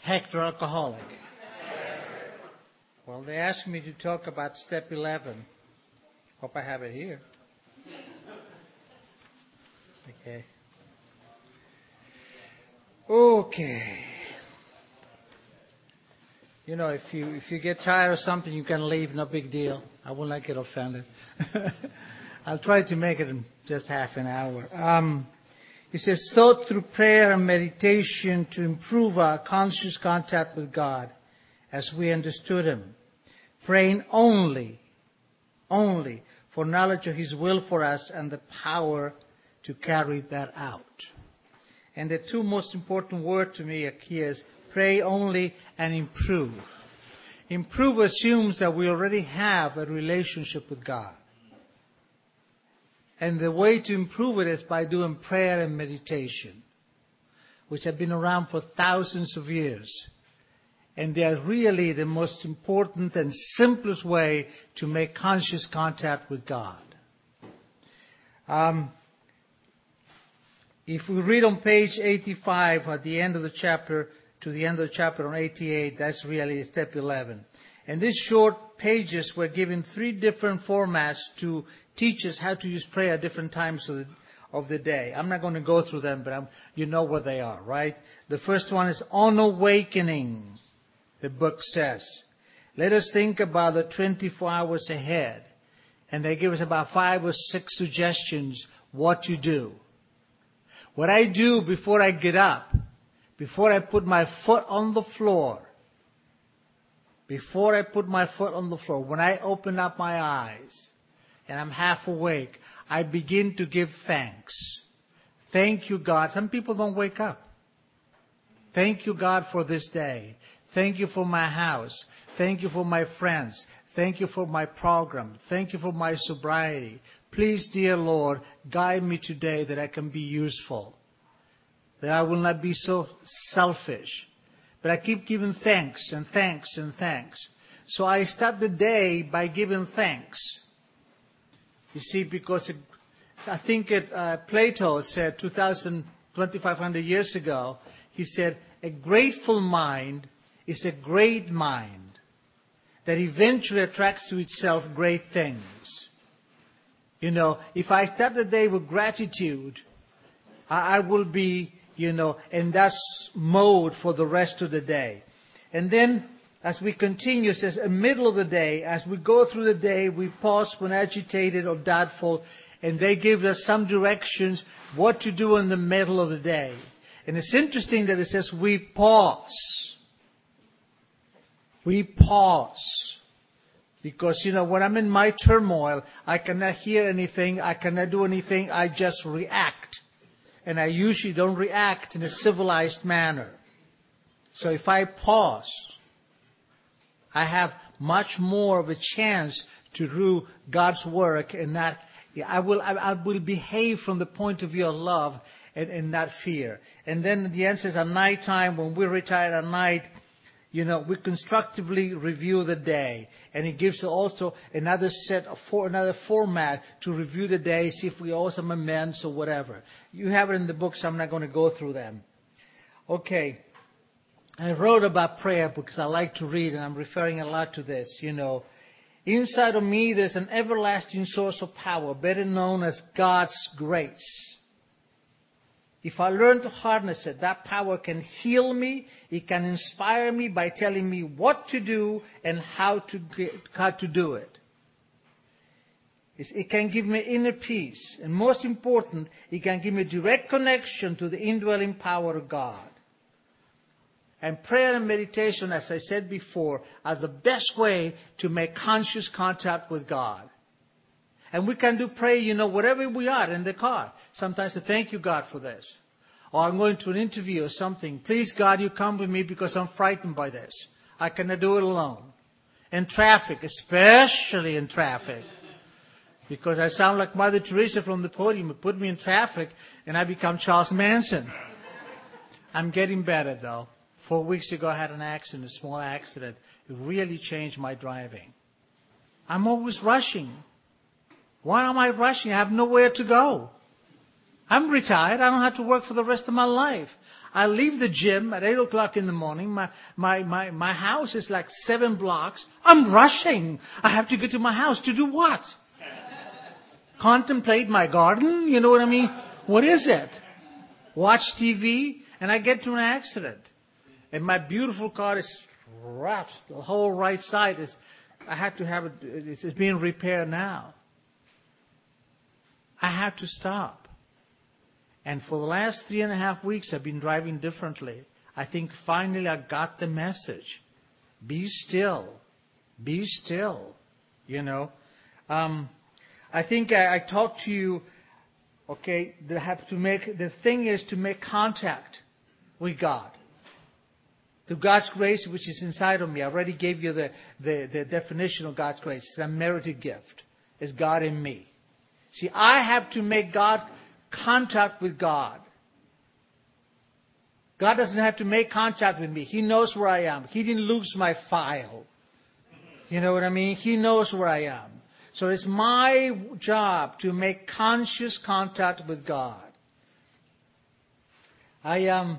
Hector alcoholic. Well, they asked me to talk about step 11. Hope I have it here. Okay. You know, if you get tired of something, you can leave. No big deal. I will not get offended. I'll try to make it in just half an hour. It says, sought through prayer and meditation to improve our conscious contact with God as we understood Him, praying only for knowledge of His will for us and the power to carry that out. And the two most important words to me here is pray only and improve. Improve assumes that we already have a relationship with God. And the way to improve it is by doing prayer and meditation, which have been around for thousands of years. And they are really the most important and simplest way to make conscious contact with God. If we read on page 85 at the end of the chapter, to the end of the chapter on 88, that's really step 11. And these short pages were given 3 different formats to teach us how to use prayer at different times of the day. I'm not going to go through them, but you know what they are, right? The first one is on awakening, the book says. Let us think about the 24 hours ahead. And they give us about 5 or 6 suggestions what to do. What I do before I get up, before I put my foot on the floor, when I open up my eyes and I'm half awake, I begin to give thanks. Thank you, God. Some people don't wake up. Thank you, God, for this day. Thank you for my house. Thank you for my friends. Thank you for my program. Thank you for my sobriety. Please, dear Lord, guide me today that I can be useful, that I will not be so selfish. But I keep giving thanks and thanks and thanks. So I start the day by giving thanks. You see, because I think Plato said 2,500 years ago, he said, a grateful mind is a great mind that eventually attracts to itself great things. You know, if I start the day with gratitude, I will be, in that mode for the rest of the day. And then, as we continue, it says, in the middle of the day, as we go through the day, we pause when agitated or doubtful, and they give us some directions what to do in the middle of the day. And it's interesting that it says we pause. We pause. Because, when I'm in my turmoil, I cannot hear anything, I cannot do anything, I just react. And I usually don't react in a civilized manner. So if I pause, I have much more of a chance to do God's work, and I will behave from the point of view of love and not fear. And then the answer is at night time, when we retire at night, we constructively review the day. And it gives also another another format to review the day, see if we owe some amends or whatever. You have it in the book, so I'm not going to go through them. Okay. I wrote about prayer because I like to read, and I'm referring a lot to this, Inside of me, there's an everlasting source of power, better known as God's grace. If I learn to harness it, that power can heal me. It can inspire me by telling me what to do and how to do it. It can give me inner peace. And most important, it can give me direct connection to the indwelling power of God. And prayer and meditation, as I said before, are the best way to make conscious contact with God. And we can do prayer, wherever we are in the car. Sometimes I thank you, God, for this. Or I'm going to an interview or something. Please, God, you come with me because I'm frightened by this. I cannot do it alone. In traffic, especially in traffic. Because I sound like Mother Teresa from the podium. Put me in traffic and I become Charles Manson. I'm getting better, though. 4 weeks ago, I had an accident, a small accident. It really changed my driving. I'm always rushing. Why am I rushing? I have nowhere to go. I'm retired. I don't have to work for the rest of my life. I leave the gym at 8 o'clock in the morning. My house is like 7 blocks. I'm rushing. I have to get to my house to do what? Contemplate my garden? You know what I mean? What is it? Watch TV? And I get to an accident. And my beautiful car is wrapped. The whole right side is, I had to have it, it's being repaired now. I had to stop. And for the last 3.5 weeks, I've been driving differently. I think finally I got the message. Be still. Be still. You know. I think I talked to you, okay, the thing is to make contact with God. Through God's grace, which is inside of me. I already gave you the definition of God's grace. It's a merited gift. It's God in me. See, I have to make contact with God. God doesn't have to make contact with me. He knows where I am. He didn't lose my file. You know what I mean? He knows where I am. So it's my job to make conscious contact with God. You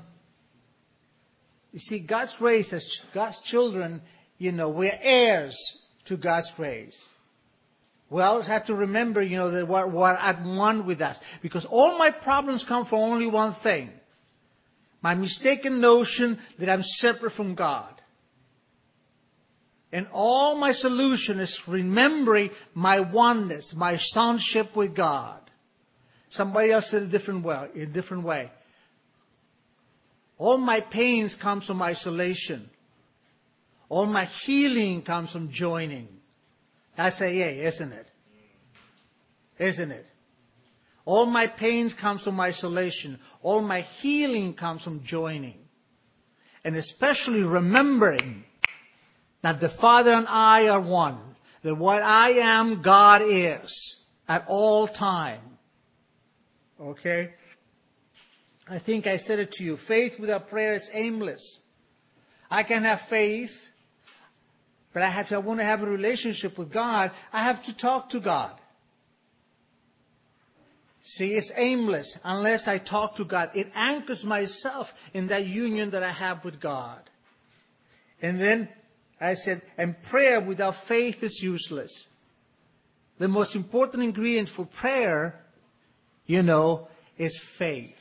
see, God's grace, as God's children, you know, we're heirs to God's grace. We always have to remember, you know, that we're at one with us. Because all my problems come from only one thing. My mistaken notion that I'm separate from God. And all my solution is remembering my oneness, my sonship with God. Somebody else said it a different way. All my pains comes from isolation. All my healing comes from joining. That's AA, isn't it? Isn't it? All my pains comes from isolation. All my healing comes from joining. And especially remembering that the Father and I are one. That what I am, God is. At all time. Okay? I think I said it to you. Faith without prayer is aimless. I can have faith, but I want to have a relationship with God. I have to talk to God. See, it's aimless unless I talk to God. It anchors myself in that union that I have with God. And then I said, and prayer without faith is useless. The most important ingredient for prayer, you know, is faith.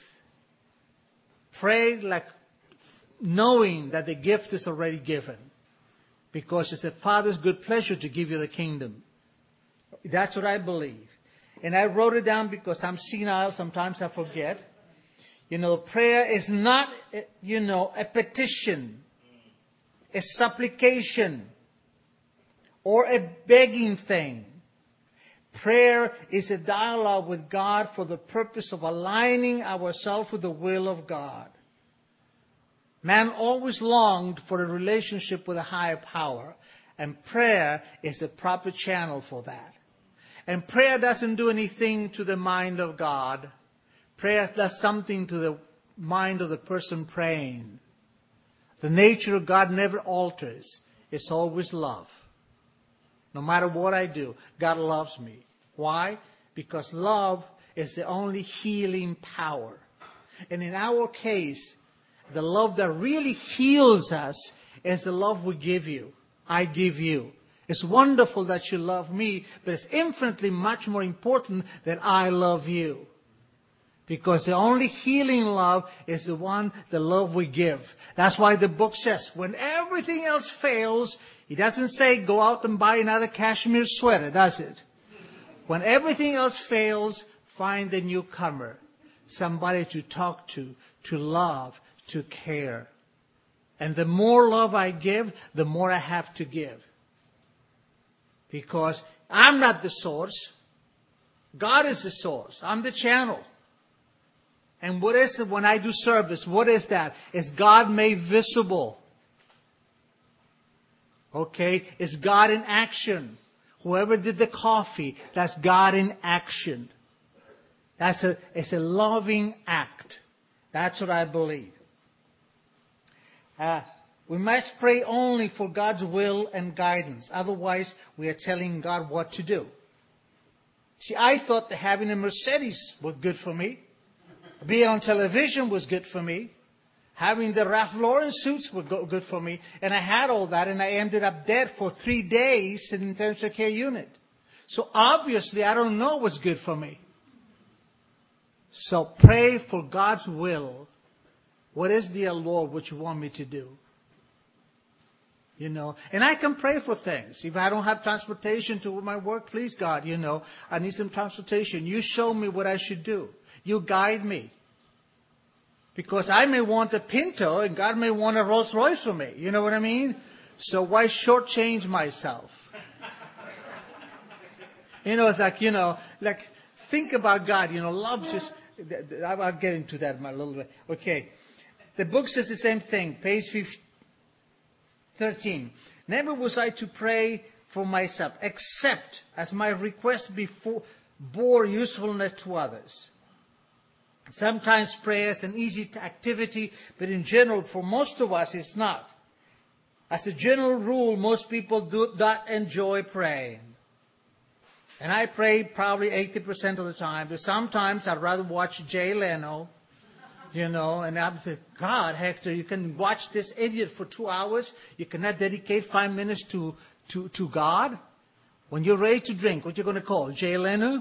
Pray like knowing that the gift is already given. Because it's the Father's good pleasure to give you the kingdom. That's what I believe. And I wrote it down because I'm senile. Sometimes I forget. You know, prayer is not, you know, a petition, a supplication, or a begging thing. Prayer is a dialogue with God for the purpose of aligning ourselves with the will of God. Man always longed for a relationship with a higher power, and prayer is the proper channel for that. And prayer doesn't do anything to the mind of God. Prayer does something to the mind of the person praying. The nature of God never alters. It's always love. No matter what I do, God loves me. Why? Because love is the only healing power. And in our case, the love that really heals us is the love we give you. I give you. It's wonderful that you love me, but it's infinitely much more important that I love you. Because the only healing love is the love we give. That's why the book says, when everything else fails, it doesn't say go out and buy another cashmere sweater, does it? When everything else fails, find a newcomer. Somebody to talk to love, to care. And the more love I give, the more I have to give. Because I'm not the source. God is the source. I'm the channel. And what is it when I do service? What is that? It's God made visible. Okay? It's God in action. Whoever did the coffee, that's God in action. It's a loving act. That's what I believe. We must pray only for God's will and guidance. Otherwise, we are telling God what to do. See, I thought that having a Mercedes was good for me. Being on television was good for me. Having the Ralph Lauren suits were good for me. And I had all that, and I ended up dead for 3 days in an intensive care unit. So obviously, I don't know what's good for me. So pray for God's will. What is, dear Lord, what you want me to do? And I can pray for things. If I don't have transportation to my work, please, God, I need some transportation. You show me what I should do. You guide me. Because I may want a Pinto and God may want a Rolls Royce for me. You know what I mean? So why shortchange myself? It's like think about God. Love just, I'll get into that in a little bit. Okay. The book says the same thing. Page 13. Never was I to pray for myself, except as my request bore usefulness to others. Sometimes prayer is an easy activity, but in general, for most of us, it's not. As a general rule, most people do not enjoy praying. And I pray probably 80% of the time, but sometimes I'd rather watch Jay Leno, and I'm thinking, God, Hector, you can watch this idiot for 2 hours. You cannot dedicate 5 minutes to God. When you're ready to drink, what you going to call? Jay Leno?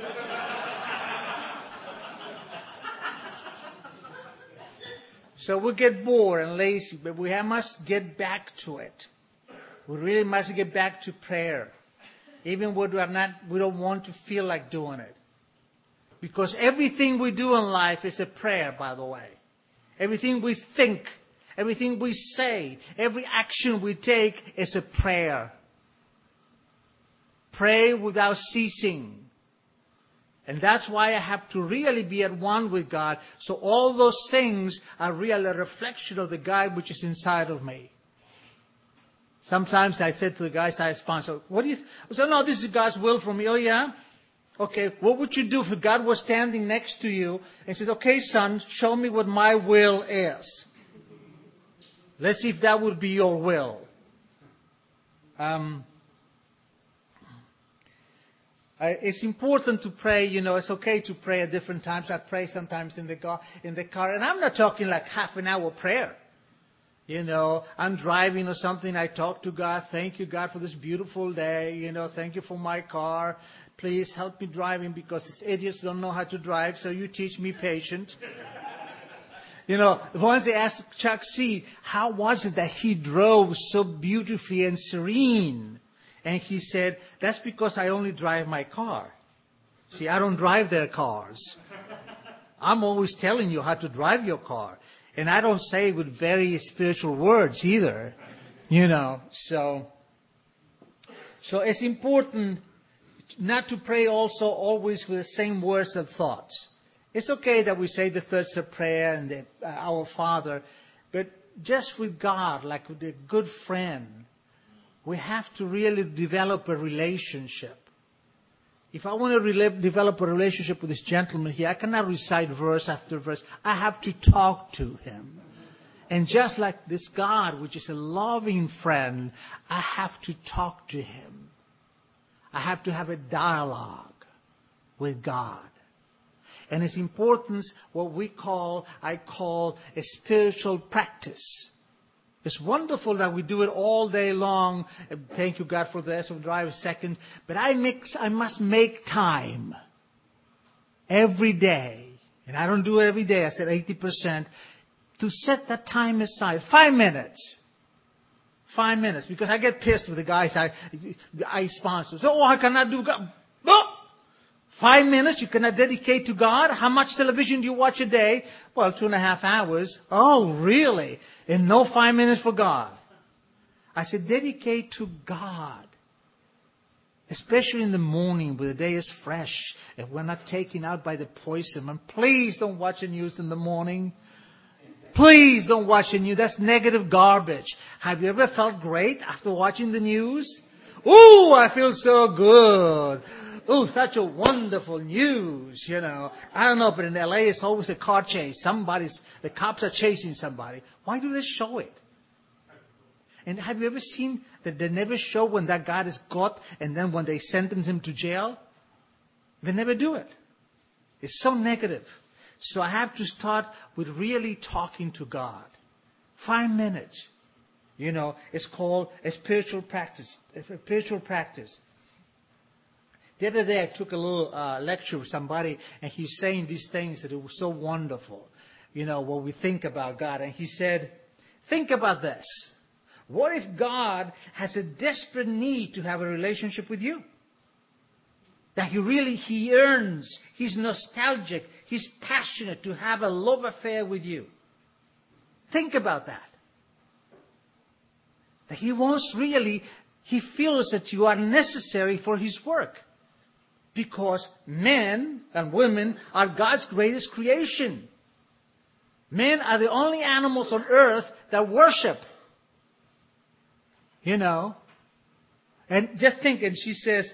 So we get bored and lazy, but we must get back to it. We really must get back to prayer. Even when we don't want to feel like doing it. Because everything we do in life is a prayer, by the way. Everything we think, everything we say, every action we take is a prayer. Pray without ceasing. And that's why I have to really be at one with God. So all those things are really a reflection of the God which is inside of me. Sometimes I said to the guys I sponsor, what do you... I said, no, this is God's will for me. Oh, yeah? Okay, what would you do if God was standing next to you and says, okay, son, show me what my will is. Let's see if that would be your will. It's important to pray, it's okay to pray at different times. I pray sometimes in the car, and I'm not talking like half an hour prayer. I'm driving or something, I talk to God, thank you, God, for this beautiful day, thank you for my car. Please help me driving because these idiots don't know how to drive, so you teach me patience. Once they asked Chuck C., how was it that he drove so beautifully and serene? And he said, that's because I only drive my car. See, I don't drive their cars. I'm always telling you how to drive your car. And I don't say it with very spiritual words either. So it's important not to pray also always with the same words and thoughts. It's okay that we say the thirds of prayer and our Father, but just with God, like with a good friend, we have to really develop a relationship. If I want to develop a relationship with this gentleman here, I cannot recite verse after verse. I have to talk to him. And just like this God, which is a loving friend, I have to talk to him. I have to have a dialogue with God. And it's important what I call a spiritual practice. It's wonderful that we do it all day long. Thank you, God, for the rest of drive a second. But I must make time every day. And I don't do it every day. I said 80%. To set that time aside. 5 minutes. 5 minutes. Because I get pissed with the guys I sponsor. So, I cannot do God. No! 5 minutes you cannot dedicate to God? How much television do you watch a day? Well, 2.5 hours. Oh, really? And no 5 minutes for God. I said, dedicate to God. Especially in the morning when the day is fresh and we're not taken out by the poison. And please don't watch the news in the morning. Please don't watch the news. That's negative garbage. Have you ever felt great after watching the news? Ooh, I feel so good. Ooh, such a wonderful news, I don't know, but in LA it's always a car chase. The cops are chasing somebody. Why do they show it? And have you ever seen that they never show when that guy is caught and then when they sentence him to jail? They never do it. It's so negative. So I have to start with really talking to God. 5 minutes. It's called a spiritual practice. A spiritual practice. The other day I took a little lecture with somebody, and he's saying these things that it was so wonderful. What we think about God. And he said, think about this. What if God has a desperate need to have a relationship with you? That he yearns, he's nostalgic, he's passionate to have a love affair with you. Think about that. That he feels that you are necessary for his work. Because men and women are God's greatest creation. Men are the only animals on earth that worship. And just think, and she says,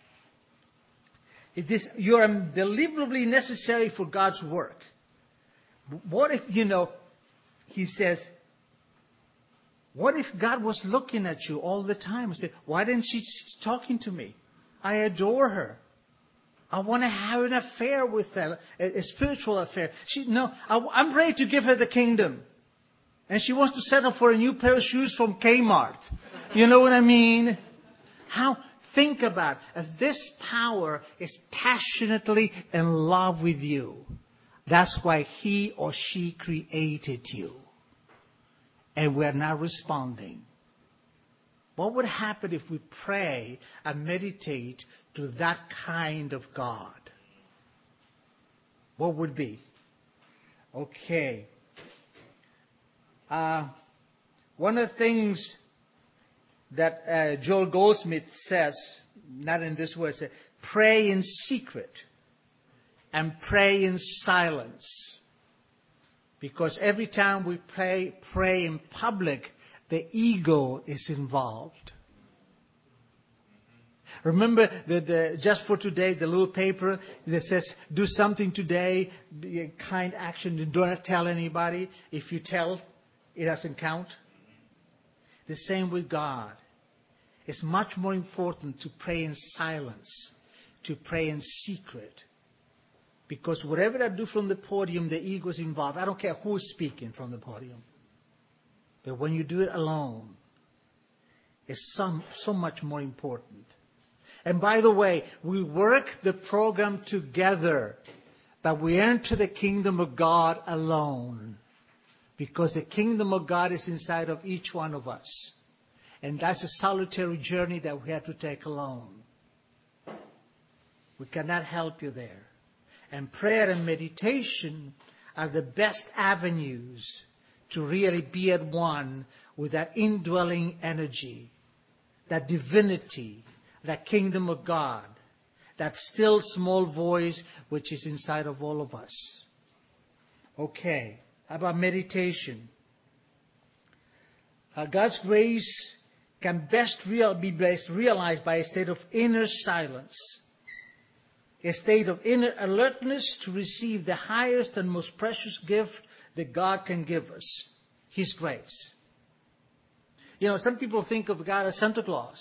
you are unbelievably necessary for God's work. What if, he says, what if God was looking at you all the time and said, why didn't she talking to me? I adore her. I want to have an affair with her, a spiritual affair. I'm ready to give her the kingdom. And she wants to settle for a new pair of shoes from Kmart. You know what I mean? Think about it. This power is passionately in love with you. That's why he or she created you. And we're not responding. What would happen if we pray and meditate to that kind of God? What would be? Okay. One of the things that Joel Goldsmith says, not in this way, says, pray in secret and pray in silence. Because every time we pray in public, the ego is involved. Remember just for today, the little paper that says, do something today, be a kind action, and do not tell anybody. If you tell, it doesn't count. The same with God. It's much more important to pray in silence, to pray in secret. Because whatever I do from the podium, the ego is involved. I don't care who's speaking from the podium. But when you do it alone, it's so much more important. And by the way, we work the program together, but we enter the kingdom of God alone. Because the kingdom of God is inside of each one of us. And that's a solitary journey that we have to take alone. We cannot help you there. And prayer and meditation are the best avenues to really be at one with that indwelling energy, that divinity, that kingdom of God, that still small voice which is inside of all of us. Okay, how about meditation? God's grace can be best realized by a state of inner silence, a state of inner alertness to receive the highest and most precious gift that God can give us, His grace. Some people think of God as Santa Claus.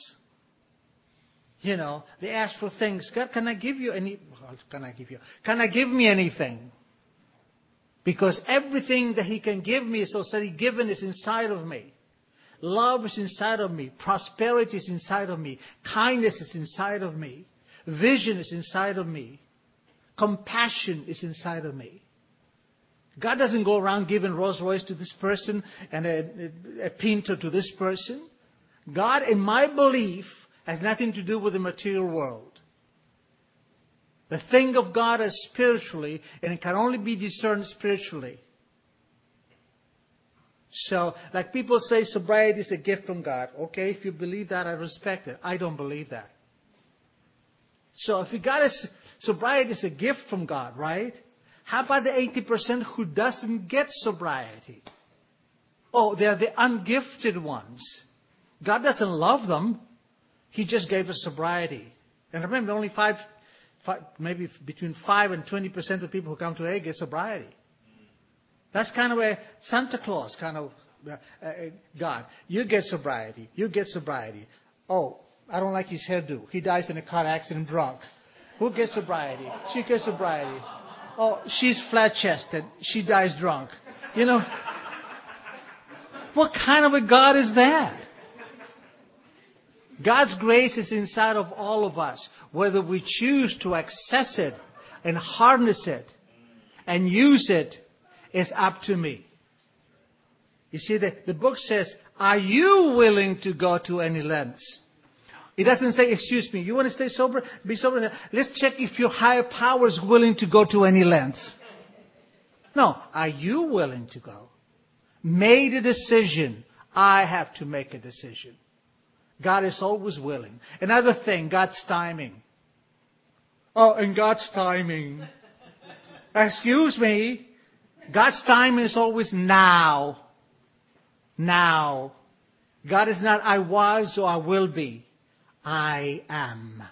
They ask for things. God, can I give you any? Can I give me anything? Because everything that He can give me is already given is inside of me. Love is inside of me. Prosperity is inside of me. Kindness is inside of me. Vision is inside of me. Compassion is inside of me. God doesn't go around giving Rolls Royce to this person and a Pinto to this person. God, in my belief, has nothing to do with the material world. The thing of God is spiritually, and it can only be discerned spiritually. So, like people say, sobriety is a gift from God. Okay, if you believe that, I respect it. I don't believe that. So, if you got sobriety is a gift from God, right? How about the 80% who doesn't get sobriety? Oh, they're the ungifted ones. God doesn't love them. He just gave us sobriety. And remember, only maybe between 5 and 20% of people who come to AA get sobriety. That's kind of a Santa Claus kind of God. You get sobriety. You get sobriety. Oh, I don't like his hairdo. He dies in a car accident drunk. Who gets sobriety? She gets sobriety. Oh, she's flat-chested. She dies drunk. You know, what kind of a God is that? God's grace is inside of all of us. Whether we choose to access it and harness it and use it is up to me. You see, the book says, are you willing to go to any lengths? It doesn't say, excuse me, you want to stay sober? Be sober. Let's check if your higher power is willing to go to any lengths. No, are you willing to go? Made a decision. I have to make a decision. God is always willing. Another thing, God's timing. Oh, and God's timing. Excuse me. God's timing is always now. Now. God is not I was or I will be. I am.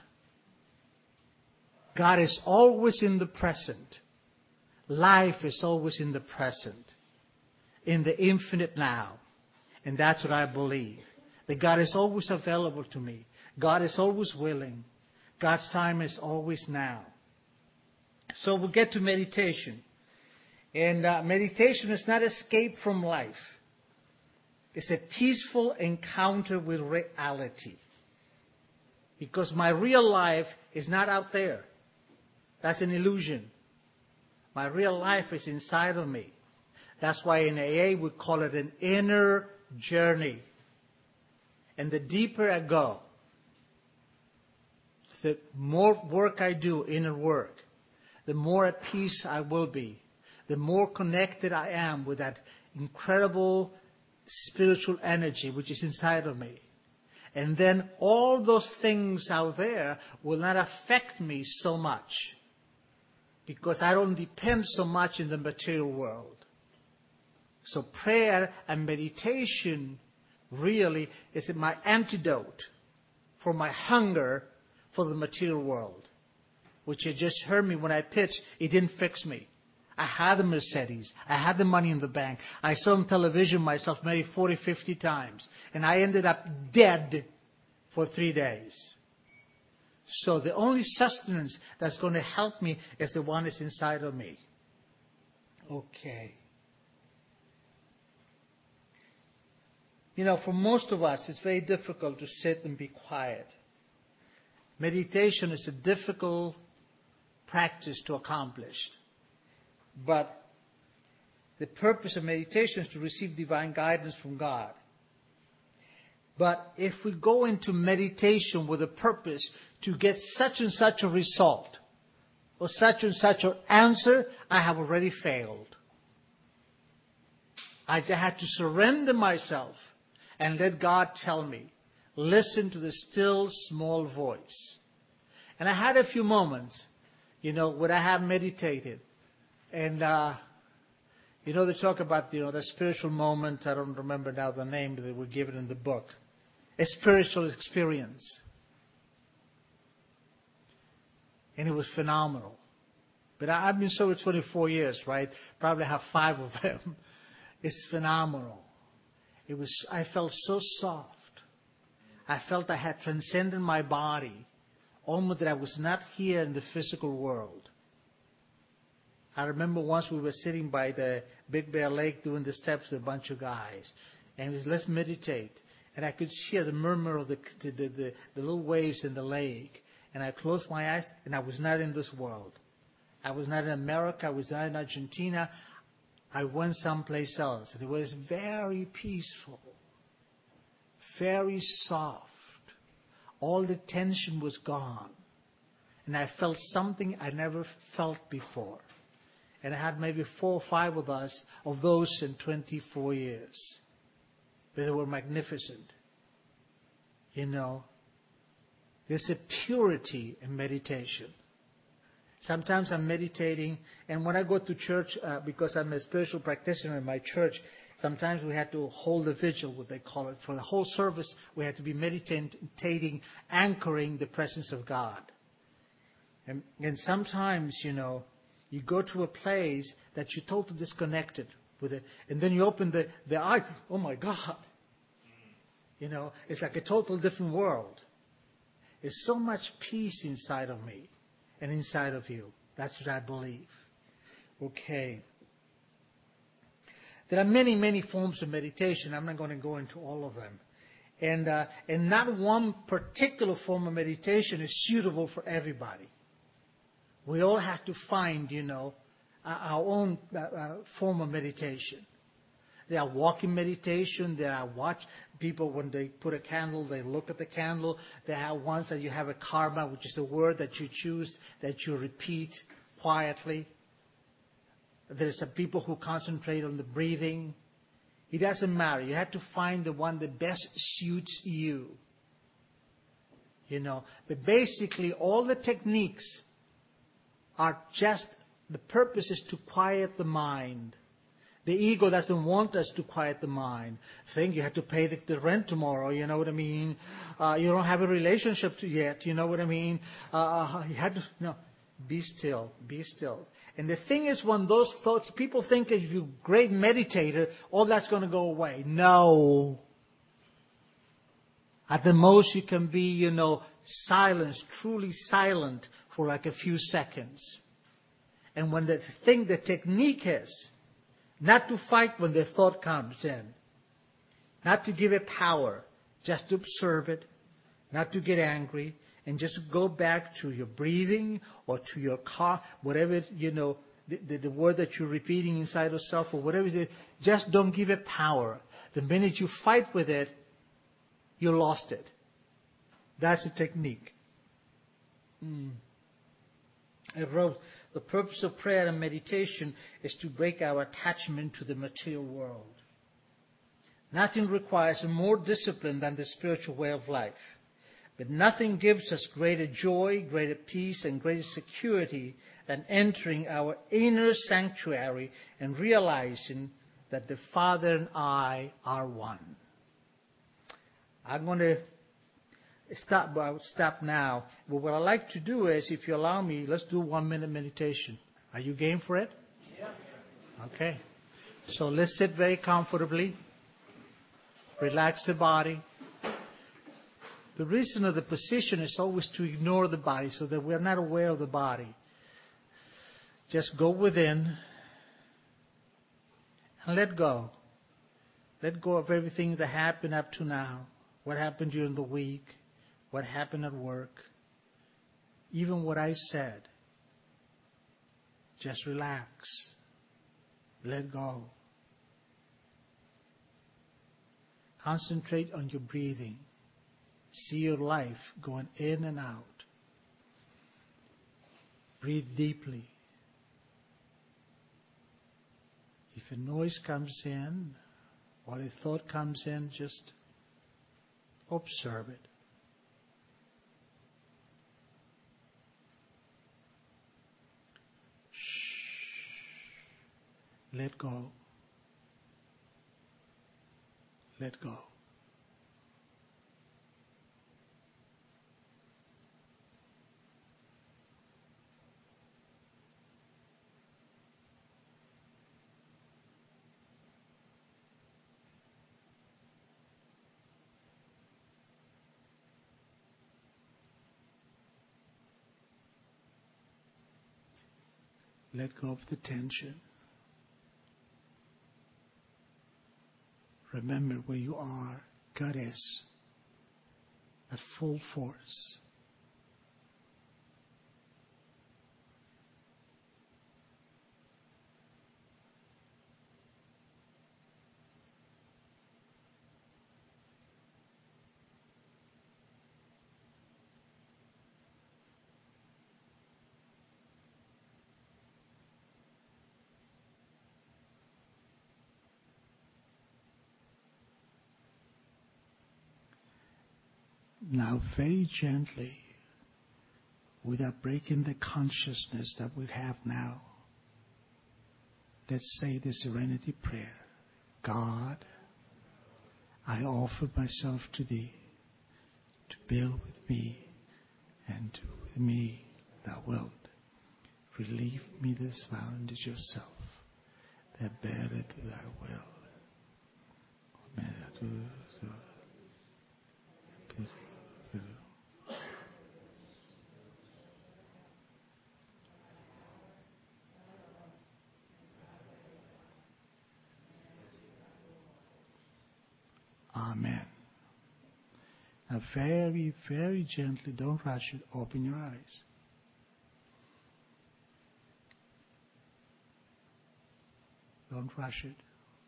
God is always in the present. Life is always in the present. In the infinite now. And that's what I believe. That God is always available to me. God is always willing. God's time is always now. So we'll get to meditation. And meditation is not escape from life. It's a peaceful encounter with reality. Because my real life is not out there. That's an illusion. My real life is inside of me. That's why in AA we call it an inner journey. And the deeper I go, the more work I do, inner work, the more at peace I will be. The more connected I am with that incredible spiritual energy which is inside of me. And then all those things out there will not affect me so much. Because I don't depend so much in the material world. So prayer and meditation really is my antidote for my hunger for the material world. Which you just heard me when I pitched, it didn't fix me. I had a Mercedes. I had the money in the bank. I saw on television myself maybe 40, 50 times. And I ended up dead for 3 days. So the only sustenance that's going to help me is the one that's inside of me. Okay. You know, for most of us, it's very difficult to sit and be quiet. Meditation is a difficult practice to accomplish. But the purpose of meditation is to receive divine guidance from God. But if we go into meditation with a purpose to get such and such a result, or such and such an answer, I have already failed. I had to surrender myself and let God tell me. Listen to the still small voice. And I had a few moments, when I have meditated. And, they talk about, the spiritual moment. I don't remember now the name that we give it in the book. A spiritual experience. And it was phenomenal. But I've been sober 24 years, right? Probably have 5 of them. It's phenomenal. I felt so soft. I felt I had transcended my body. Almost that I was not here in the physical world. I remember once we were sitting by the Big Bear Lake doing the steps with a bunch of guys. And it was, let's meditate. And I could hear the murmur of the little waves in the lake. And I closed my eyes and I was not in this world. I was not in America. I was not in Argentina. I went someplace else. And it was very peaceful. Very soft. All the tension was gone. And I felt something I never felt before. And I had maybe 4 or 5 of those in 24 years. But they were magnificent. There's a purity in meditation. Sometimes I'm meditating, and when I go to church, because I'm a spiritual practitioner in my church, sometimes we had to hold a vigil, what they call it. For the whole service, we had to be meditating, anchoring the presence of God. And sometimes, you go to a place that you're totally disconnected with it. And then you open the eye. Oh, my God. It's like a total different world. There's so much peace inside of me and inside of you. That's what I believe. Okay. There are many, many forms of meditation. I'm not going to go into all of them. And not one particular form of meditation is suitable for everybody. We all have to find, our own form of meditation. There are walking meditation. There are watch people when they put a candle, they look at the candle. There are ones that you have a karma, which is a word that you choose, that you repeat quietly. There's some people who concentrate on the breathing. It doesn't matter. You have to find the one that best suits you. But basically all the techniques are just, the purpose is to quiet the mind. The ego doesn't want us to quiet the mind. Think you have to pay the rent tomorrow, you know what I mean? You don't have a relationship yet, you know what I mean? Be still, be still. And the thing is, when those thoughts, people think if you're a great meditator, all that's going to go away. No. At the most, you can be, silent, truly silent for like a few seconds. And when the technique is not to fight when the thought comes in, not to give it power, just to observe it, not to get angry, and just go back to your breathing or to your car, whatever, the word that you're repeating inside yourself or whatever it is, just don't give it power. The minute you fight with it, you lost it. That's the technique. I wrote, the purpose of prayer and meditation is to break our attachment to the material world. Nothing requires more discipline than the spiritual way of life. But nothing gives us greater joy, greater peace, and greater security than entering our inner sanctuary and realizing that the Father and I are one. I'm going to stop now. But what I'd like to do is, if you allow me, let's do 1 minute meditation. Are you game for it? Yeah. Okay. So let's sit very comfortably. Relax the body. The reason of the position is always to ignore the body so that we're not aware of the body. Just go within and let go. Let go of everything that happened up to now. What happened during the week. What happened at work. Even what I said. Just relax. Let go. Concentrate on your breathing. See your life going in and out. Breathe deeply. If a noise comes in or a thought comes in, just observe it. Shh. Let go. Let go. Let go of the tension. Remember where you are. God is at full force. Now very gently, without breaking the consciousness that we have now, let's say the serenity prayer. God, I offer myself to Thee, to build with me and do with me Thou wilt. Relieve me this bound as yourself, that beareth Thy will. Amen. Now very, very gently, don't rush it, open your eyes. Don't rush it.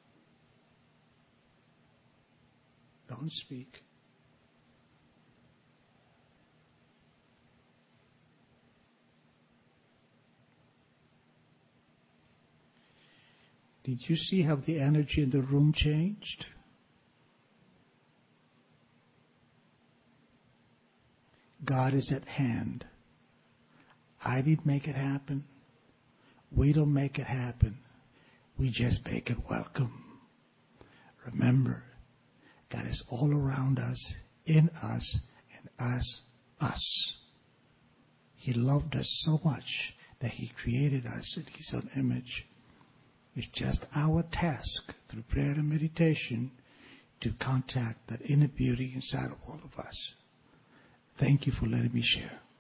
Don't speak. Did you see how the energy in the room changed? God is at hand. I didn't make it happen. We don't make it happen. We just make it welcome. Remember, God is all around us, in us, and us. He loved us so much that He created us in His own image. It's just our task, through prayer and meditation, to contact that inner beauty inside of all of us. Thank you for letting me share.